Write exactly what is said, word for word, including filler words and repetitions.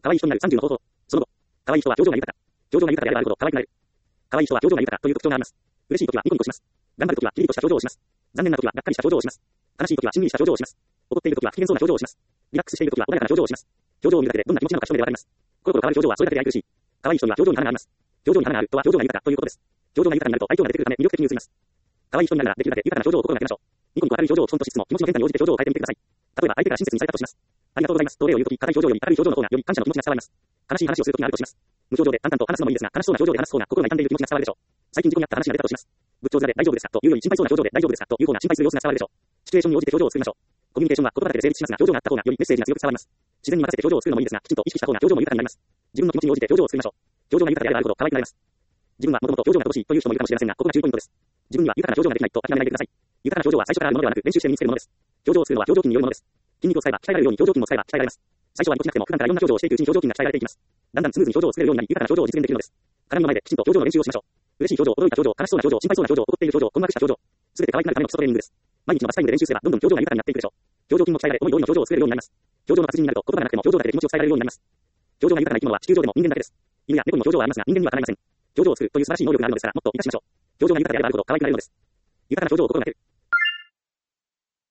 可愛い人になるさんじゅうの方法。その後、可愛い人は表情が豊か。表情が豊かであるほど可愛くなる。可愛い人は表情が豊かという特徴があります。嬉しい時はニコニコします。頑張る時はキリリとした表情をします。残念な時はがっかりした表情をします。悲しい時はしんみりした表情をします。怒っている時は不機嫌そうな表情をします。リラックスしている時は穏やかな表情をします。表情を見るだけでどんな気持ちなのか一目でわかります。コロコロ変わる表情はそれだけで愛くるしい。可愛い人には表情に花があります。表情に花があるとは表情が豊かということです。表情が豊かになると愛嬌が出てくるため魅力的に映ります。可愛い人になるならできるだけ豊かな表情を心がけましょう。ニコニコ明るい表情を基本としつつも気持ちの変化に応じて表情を変えてみてください。例えば相手から親切にされたとします。ありがとうございますと礼を言うとき、硬い表情より明るい表情の方がより感謝の気持ちが伝わります。悲しい話をするときがあるとします。無表情で淡々と話すのもいいですが、悲しそうな表情で話す方が心が痛んでいる気持ちが伝わるでしょう。最近事故にあった話が出たとします。仏頂面で大丈夫ですかというより心配そうな表情で大丈夫ですかという方が心配する様子が伝わるでしょう。シチュエーションに応じて表情を作りましょう。コミュニケーションは言葉だけで成立しますが、表情があった方がよりメッセージが強く伝わります。自然に任せて表情を作るのもいいですが、きちんと意識した方が表情も豊かになります。自分の気持ちに応じて表情を作りましょう。表情が豊かであるほど可愛くなります。自分はもともと表情が乏しいという人もいるかもしれませんが、ここが重要ポイントです。自分には豊かな表情ができないと諦めないでください。豊かな表情は最初からあるものではなく練習して身につけるものです。表情を作るのは表情筋によるものです。筋肉を使えば鍛えられるように表情筋も使えば鍛えられます。最初は意図しなくても普段からいろんな表情をしていくうちに表情筋が鍛えられていきます。だんだんスムーズに表情を作れるようになり豊かな表情を実現できるのです。鏡の前できちんと表情の練習をしましょう。嬉しい表情、驚いた表情、悲しそうな表情、心配そうな表情、怒っている表情、困惑した表情、すべて可愛くなるための基礎トレーニングです。毎日のバスタイムで練習すればどんどん表情が豊かになっていくでしょう。表情筋も鍛えられ思い通りの表情を作れるようになります。表情の達人になると言葉がなくても表情だけで気持ちを伝えられるようになります。表情が豊かな生き物は地球上でも人間だけです。犬や猫にも表情はありますが人間にはかないません。表情を作るという素晴らしい能力があるのですからもっと活かしましょう。表情が豊かであればあるほど可愛くなれるのです。豊かな表情を心がける。